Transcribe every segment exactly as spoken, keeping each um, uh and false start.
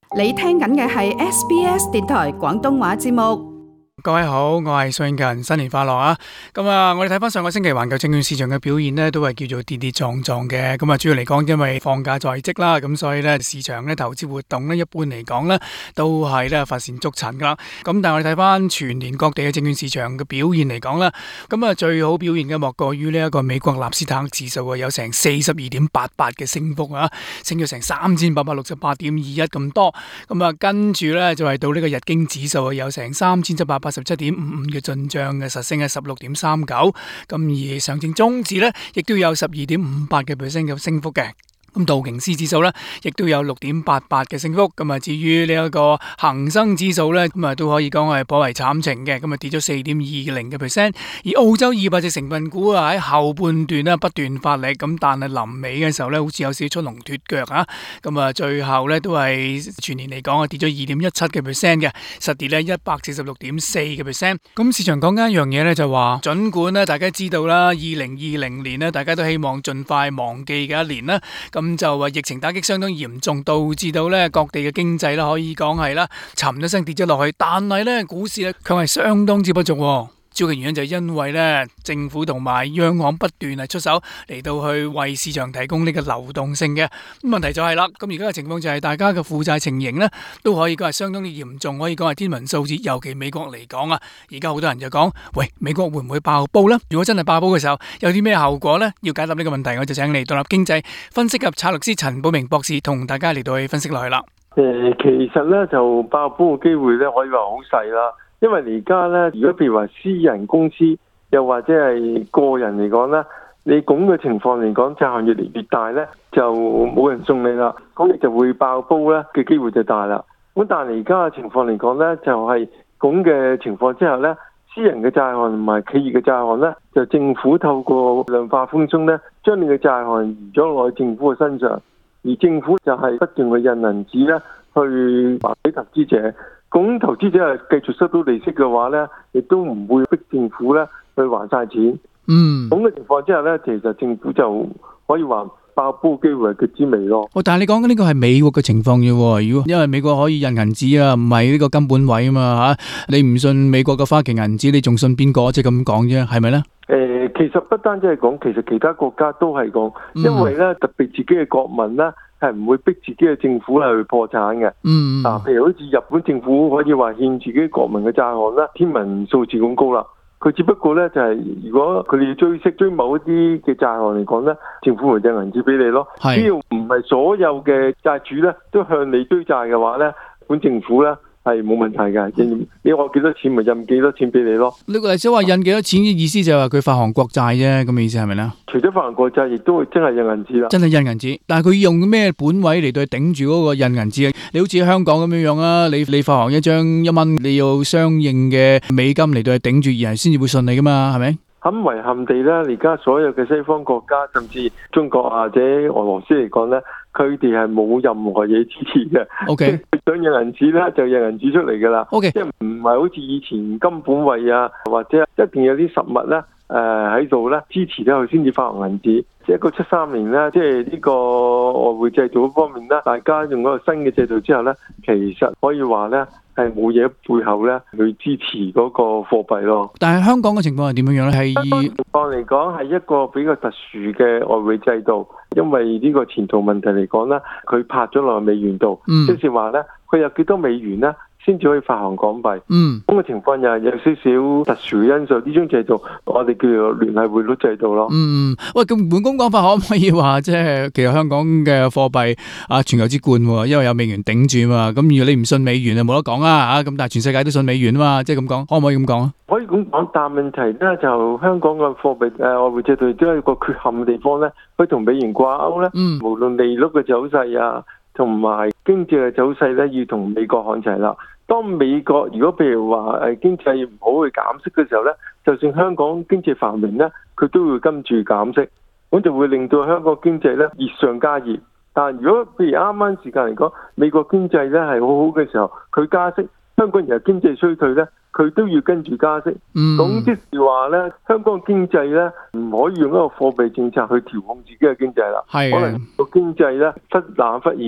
你聽緊嘅係 S B S 電台廣東話節目。 各位好，我係蘇永勤，新年快樂啊！咁啊，我哋睇翻上個星期環球證券市場嘅表現呢，都係叫做跌跌撞撞嘅。咁啊，主要嚟講，因為放假在即啦，咁所以呢，市場呢投資活動呢，一般嚟講呢，都係呢乏善足陳噶啦。咁但係我哋睇翻全年各地嘅證券市場嘅表現嚟講啦，咁啊最好表現嘅莫過於呢一個美國納斯達克指數啊，有成四十二點八八嘅升幅啊，升咗成三千八百六十八點二一咁多。咁啊，跟住呢，就係到呢個日經指數啊，有成三千七百八十七點五五嘅進賬嘅，實升係十六點三九，咁而上證綜指咧，亦都有十二點五八嘅 percent 嘅升幅嘅。咁道瓊斯指數咧，亦都有六點八八嘅升幅。咁啊，至於呢一個恒生指數咧，咁啊都可以講係頗為慘情嘅。咁啊跌咗四點二零嘅 percent。而澳洲二百隻成分股啊喺後半段咧不斷發力，咁但係臨尾嘅時候咧，好似有少少出籠脫腳啊。咁啊，最後咧都係全年嚟講啊跌咗二點一七嘅 percent 嘅，實跌咧一百四十六點四嘅 percent。咁市場講緊一樣嘢咧，就話儘管咧大家知道啦，二零二零年咧大家都希望盡快忘記嘅一年啦。咁就話疫情打擊相當嚴重，導致到咧各地嘅經濟啦，可以講係啦，沉咗聲跌咗落去。但係咧股市咧，卻係相當之不足。主要嘅原因就係因為咧，政府同埋央行不斷係出手嚟到去為市場提供呢個流動性嘅。咁問題就係啦，咁而家嘅情況就係大家嘅負債情形咧，都可以講係相當之嚴重，可以講係天文數字。尤其美國嚟講啊，而家好多人就講，喂，美國會唔會爆煲呢？如果真係爆煲嘅時候，有啲咩後果呢？要解答呢個問題，我就請嚟獨立經濟分析及策略師陳寶明博士同大家嚟到去分析落去啦。 誒，其實咧就爆煲嘅機會咧，可以話好細啦。因為而家咧，如果譬如話私人公司，又或者係個人嚟講咧，你咁嘅情況嚟講，債項越嚟越大咧，就冇人送你啦，咁你就會爆煲咧嘅機會就大啦。咁但係而家嘅情況嚟講咧，就係咁嘅情況之下咧，私人嘅債項同埋企業嘅債項咧，就政府透過量化寬鬆咧，將你嘅債項移咗落去政府嘅身上，而政府就係不斷去印銀紙咧，去還俾投資者。咁投資者係繼續收到利息嘅話咧，亦都唔會逼政府咧去還晒錢。 嗯， 咁嘅情況之下咧，其實政府就可以話爆煲機會係極之微咯。 哦，但係你講緊呢個係美國嘅情況啫。如果因為美國可以印銀紙啊，唔係呢個金本位啊嘛吓，你唔信美國嘅花旗銀紙，你仲信邊個？即係咁講啫，係咪咧？ 誒，其實不單止係講，其實其他國家都係講，因為咧特別自己嘅國民咧係唔會逼自己嘅政府係去破產嘅。 嗯， 啊，譬如好似日本政府可以話欠自己國民嘅債項咧，天文數字咁高啦。佢只不過咧就係、是、如果佢哋要追息追某一啲嘅債項嚟講咧，政府會印銀紙俾你咯。只要唔係所有嘅債主咧都向你追債嘅話咧，本政府咧係冇問題嘅，印你我幾多錢咪印幾多錢俾你咯。 呢個例子話印幾多錢嘅意思就係話佢發行國債啫，咁嘅意思係咪咧？ 除咗發行國債，亦都會真係印銀紙啦。 真係印銀紙，但係佢用咩本位嚟到頂住嗰個印銀紙啊？你好似香港咁樣樣啊，你你發行一張一蚊，你要相應嘅美金嚟到去頂住，而係先至會信你噶嘛，係咪？ 很遺憾地咧，而家所有嘅西方國家，甚至中國或者俄羅斯嚟講咧，佢哋係冇任何嘢支持嘅。 O K， 想印銀紙咧，就印銀紙出嚟噶啦。 O K， 即係唔係好似以前金本位啊，或者一定有啲實物咧，誒喺度咧支持咧，佢先至發行銀紙。即係一九七三年咧，即係呢個外匯制度方面咧，大家用嗰個新嘅制度之後咧，其實可以話咧係冇嘢背後咧去支持嗰個貨幣咯。 但係香港嘅情況係點樣樣咧？係香港情況嚟講係一個比較特殊嘅外匯制度，因為呢個前途問題嚟講咧，佢拍咗落美元度，即係話咧佢有幾多美元咧先至可以發行港幣。嗯，咁嘅情況又係有少少特殊嘅因素，呢種制度我哋叫做聯繫匯率制度咯。 嗯，喂，咁換工講法可唔可以話，即係其實香港嘅貨幣啊全球之冠，因為有美元頂住嘛。咁如果你唔信美元啊，冇得講啊吓。咁但係全世界都信美元啊嘛，即係咁講，可唔可以咁講啊？ 可以咁講，但問題咧就香港嘅貨幣誒外匯制度都有一個缺陷嘅地方咧，佢同美元掛鈎咧，嗯、無論利率嘅走勢啊，同埋經濟嘅走勢咧，要同美國看齊啦。當美國如果譬如話誒經濟唔好去減息嘅時候咧，就算香港經濟繁榮咧，佢都會跟住減息，咁就會令到香港經濟咧熱上加熱。但如果譬如啱啱時間嚟講，美國經濟咧係好好嘅時候，佢加息，香港人經濟衰退咧，佢都要跟住加息。咁即是話咧，香港經濟咧唔可以用一個貨幣政策去調控自己嘅經濟啦。可能個經濟咧忽冷忽熱。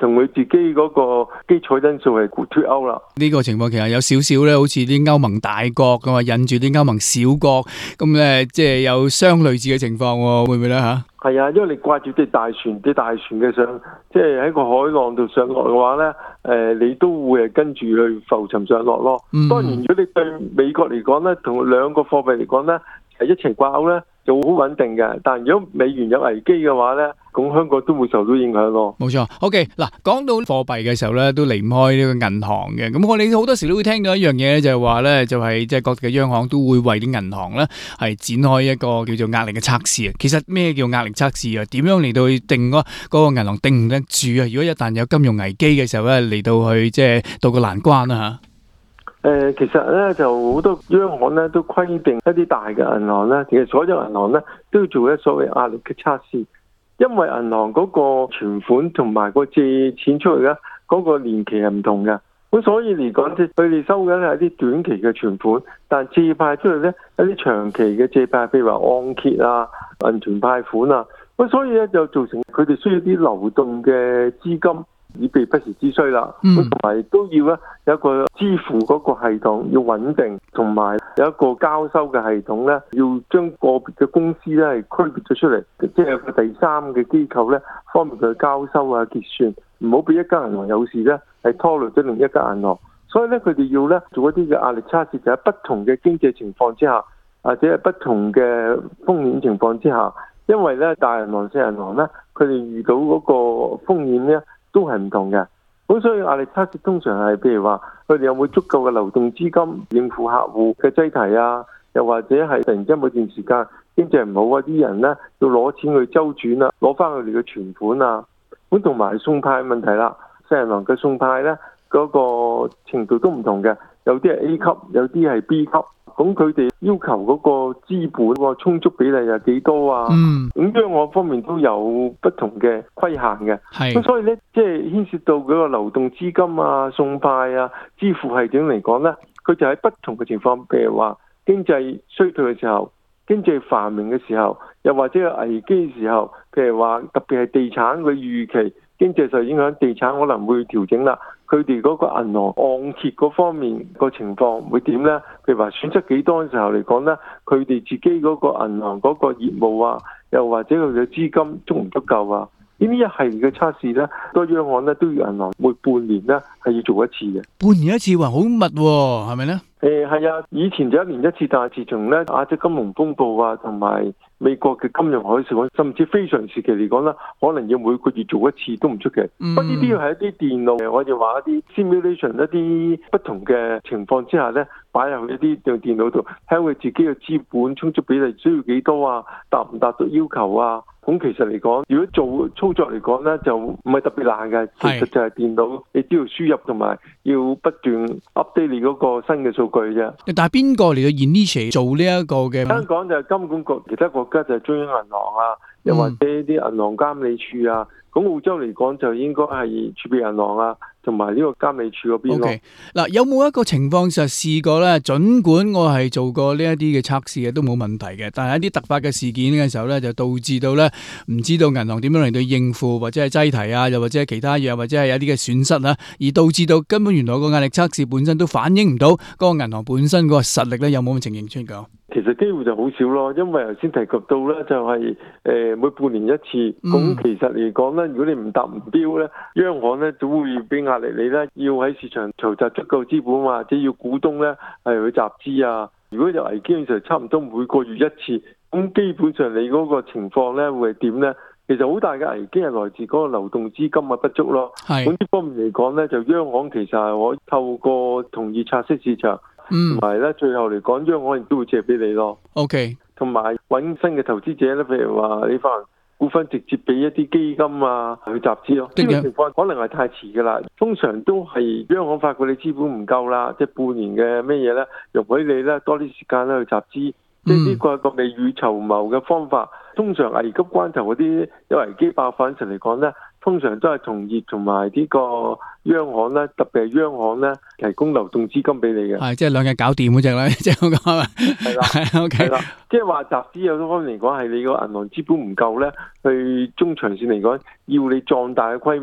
同佢自己嗰個基礎因素係脫歐啦。 呢個情況其實有少少咧，好似啲歐盟大國咁啊，引住啲歐盟小國咁咧，即係有相類似嘅情況，會唔會咧嚇？ 係啊，因為你掛住啲大船，啲大船嘅上，即係喺個海浪度上落嘅話咧，誒、呃，你都會係跟住去浮沉上落咯。嗯、當然，如果你對美國嚟講咧，同兩個貨幣嚟講咧，係一齊掛鈎咧，就好穩定嘅。但係如果美元有危機嘅話咧，咁香港都會受到影響咯。 冇錯。OK，嗱，講到貨幣嘅時候咧，都離唔開呢個銀行嘅。咁我哋好多時都會聽到一樣嘢咧，就係話咧，就係即係各地嘅央行都會為啲銀行咧係展開一個叫做壓力嘅測試啊。其實咩叫壓力測試啊？點樣嚟到去定嗰嗰個銀行定唔得住啊？如果一旦有金融危機嘅時候咧，嚟到去即係渡過難關啦嚇。 誒、呃，其實咧就好多央行咧都規定一啲大嘅銀行咧，其實所有銀行咧都要做一所謂壓力嘅測試，因為銀行嗰個存款同埋個借錢出去咧嗰個年期係唔同嘅，咁所以嚟講，即係佢哋收緊係一啲短期嘅存款，但借派出去咧一啲長期嘅借派，譬如話按揭啊、銀存貸款啊，咁所以咧就造成佢哋需要啲流動嘅資金，以備不時之需啦。咁同埋都要咧有一個支付嗰個系統要穩定，同埋有一個交收嘅系統咧，要將個別嘅公司咧係區別咗出嚟，即係有個第三嘅機構咧，方便佢交收啊結算，唔好俾一間銀行有事咧係拖累咗另一間銀行。所以咧佢哋要咧做一啲嘅壓力測試，就喺不同嘅經濟情況之下，或者係不同嘅風險情況之下，因為咧大銀行、細銀行咧，佢哋遇到嗰個風險咧都係唔同嘅。咁所以壓力測試通常係譬如話，佢哋有冇足夠嘅流動資金應付客戶嘅擠提啊？又或者係突然之間某段時間經濟唔好啊，啲人咧要攞錢去周轉啊，攞翻佢哋嘅存款啊。咁同埋送派問題啦，細銀行嘅送派咧嗰個程度都唔同嘅，有啲係 A 級，有啲係 B 級。咁佢哋要求嗰個資本個充足比例係幾多啊？嗯，咁央行方面都有不同嘅規限嘅。係，咁所以咧，即係牽涉到嗰個流動資金啊、送派啊、支付系統嚟講咧，佢就喺不同嘅情況，譬如話經濟衰退嘅時候、經濟繁榮嘅時候，又或者係危機嘅時候，譬如話特別係地產嘅預期經濟受影響，地產可能會調整啦。佢哋嗰個銀行按揭嗰方面個情況會點呢？譬如話損失幾多嘅時候嚟講呢，佢哋自己嗰個銀行嗰個業務啊，又或者佢嘅資金足唔足夠啊？呢啲一系列嘅測試呢，多央行呢都要銀行每半年呢係要做一次嘅。 半年一次話好密喎，係咪呢？ 誒係啊，以前就一年一次，但係自從咧亞洲金融風暴啊，同埋美國嘅金融海嘯，甚至非常時期嚟講咧，可能要每個月做一次都唔出奇。不過呢啲係一啲電腦，我哋話一啲 simulation 一啲不同嘅情況之下咧，擺入去一啲電腦度，睇下佢自己嘅資本充足比例需要幾多啊，達唔達到要求啊？咁其實嚟講，如果做操作嚟講咧，就唔係特別難嘅。其實就係電腦，你只要輸入同埋要不斷 update 你嗰個新嘅數據啫。 但係邊個嚟到 initiate 做呢一個嘅？ 香港就係金管局，其他國家就係中央銀行啊，又或者啲銀行監理處啊。咁、嗯、澳洲嚟講就應該係儲備銀行啊，同埋呢個監理處嗰邊咯。嗱、 okay. 有冇一個情況就試過咧？儘管我係做過呢一啲嘅測試嘅，都冇問題嘅。但係一啲突發嘅事件嘅時候咧，就導致到咧唔知道銀行點樣嚟到應付，或者係擠提啊，又或者係其他嘢，或者係有啲嘅損失啊，而導致到根本原來個壓力測試本身都反映唔到嗰個銀行本身嗰個實力咧，有冇咁嘅情形出現？ 其實機會就好少咯，因為頭先提及到咧，就係誒每半年一次。咁、嗯、其實嚟講咧，如果你唔達唔標咧，央行咧都會俾壓力你咧，要喺市場籌集足夠資本，或者要股東咧係去集資啊。如果有危機嘅時候，差唔多每個月一次，咁基本上你嗰個情況咧會係點咧？其實好大嘅危機係來自嗰個流動資金嘅不足咯。係咁呢方面嚟講咧，就央行其實係可以透過同業拆息市場。同埋咧，最後嚟講，央行亦都會借俾你咯。OK， 同埋揾新嘅投資者咧，譬如話你發行股份直接俾一啲基金啊去集資咯。呢個情況可能係太遲噶啦，通常都係央行發覺你資本唔夠啦，即係半年嘅咩嘢咧，容許你咧多啲時間咧去集資。即係呢個係個未雨綢繆嘅方法。通常危急關頭嗰啲有危機爆發時嚟講咧，通常都係同業同埋呢個央行咧，特別係央行咧提供流動資金俾你嘅。係即係兩日搞掂嗰隻啦，即係咁講。係啦，係 OK。係啦，即係話集資有多方面嚟講，係你個銀行資本唔夠咧，去中長線嚟講，要你壯大嘅規模。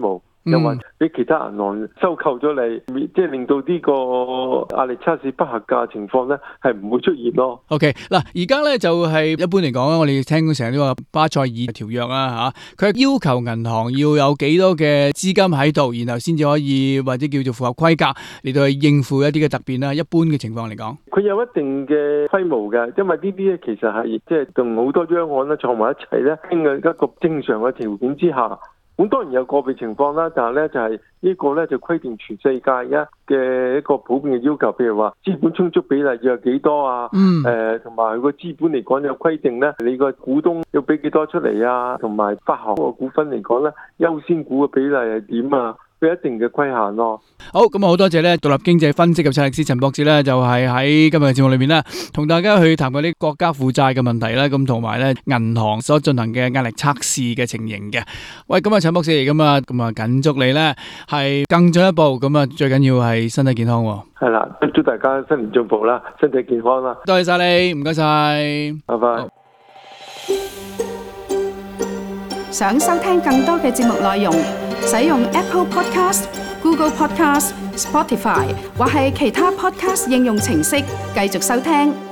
又或者俾其他銀行收購咗你，即係令到呢個壓力測試不合格嘅情況咧，係唔會出現咯。 OK， 嗱，而家咧就係一般嚟講，我哋聽成呢個巴塞爾條約啊嚇，佢要求銀行要有幾多嘅資金喺度，然後先至可以或者叫做符合規格嚟到去應付一啲嘅突變啦。一般嘅情況嚟講， 佢有一定嘅規模嘅，因為呢啲咧其實係即係同好多央行咧坐埋一齊咧傾嘅一個正常嘅條件之下。咁當然有個別情況啦，但係咧就係呢個咧就規定全世界一嘅一個普遍嘅要求，譬如話資本充足比例要有幾多啊？嗯。誒，同埋佢個資本嚟講有規定咧，你個股東要俾幾多出嚟啊？同埋發行個股份嚟講咧，優先股嘅比例係點啊？佢一定嘅規限咯。 好，咁啊好多謝咧獨立經濟分析及策略師陳博士咧，就係喺今日嘅節目裏面咧，同大家去談過啲國家負債嘅問題啦，咁同埋咧銀行所進行嘅壓力測試嘅情形嘅。喂，咁啊陳博士，咁啊咁啊謹祝你咧係更進一步，咁啊最緊要係身體健康。 係啦，祝大家新年進步啦，身體健康啦。 多謝晒你，唔該晒， 拜拜。 想收聽更多嘅節目內容，使用 Apple Podcast、Google Podcast、Spotify 或係其他 Podcast 應用程式繼續收聽。